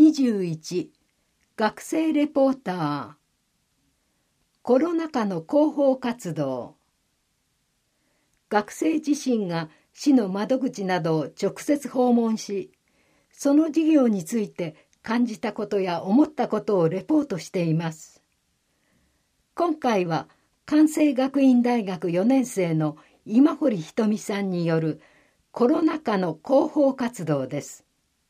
21学生レポーターコロナ禍の広報活動。学生自身が市の窓口などを直接訪問し、その事業について感じたことや思ったことをレポートしています。今回は関西学院大学4年生の今堀ひとみさんによるコロナ禍の広報活動です。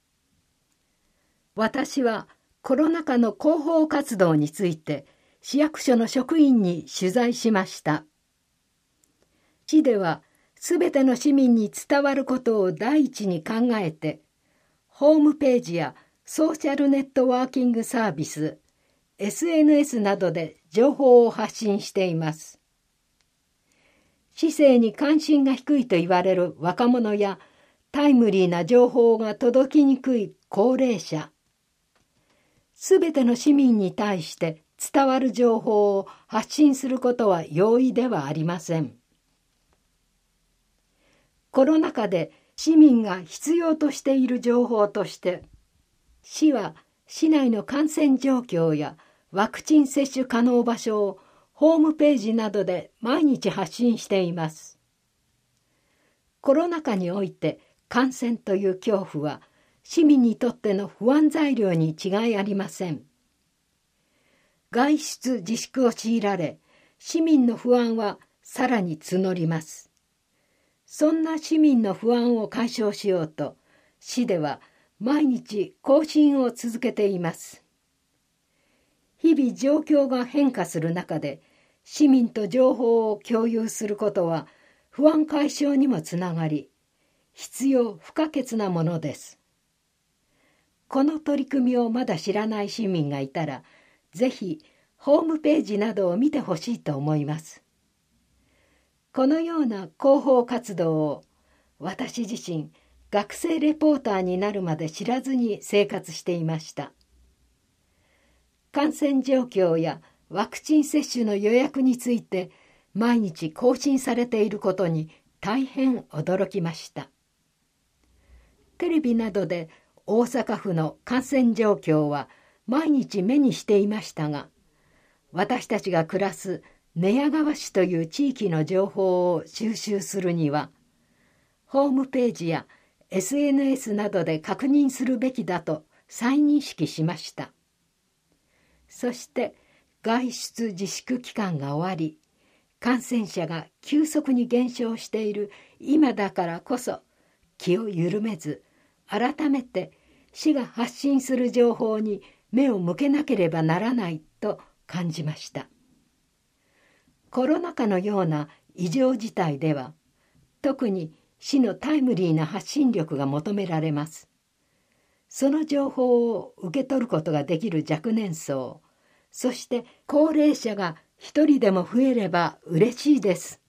私はコロナ禍の広報活動について市役所の職員に取材しました。市ではすべての市民に伝わることを第一に考えて、ホームページやソーシャルネットワーキングサービス、SNS などで情報を発信しています。市政に関心が低いと言われる若者やタイムリーな情報が届きにくい高齢者、すべての市民に対して伝わる情報を発信することは容易ではありません。コロナ禍で市民が必要としている情報として、市は市内の感染状況やワクチン接種可能場所をホームページなどで毎日発信しています。コロナ禍において感染という恐怖は市民にとっての不安材料に違いありません。外出自粛を強いられ、市民の不安はさらに募ります。そんな市民の不安を解消しようと、市では毎日更新を続けています。日々状況が変化する中で、市民と情報を共有することは不安解消にもつながり、必要不可欠なものです。この取り組みをまだ知らない市民がいたら、ぜひホームページなどを見てほしいと思います。このような広報活動を私自身、学生レポーターになるまで知らずに生活していました。感染状況やワクチン接種の予約について毎日更新されていることに大変驚きました。テレビなどで大阪府の感染状況は毎日目にしていましたが、私たちが暮らす寝屋川市という地域の情報を収集するには、ホームページや SNS などで確認するべきだと再認識しました。そして外出自粛期間が終わり、感染者が急速に減少している今だからこそ、気を緩めず、改めて市が発信する情報に目を向けなければならないと感じました。コロナ禍のような異常事態では、特に市のタイムリーな発信力が求められます。その情報を受け取ることができる若年層、そして高齢者が一人でも増えれば嬉しいです。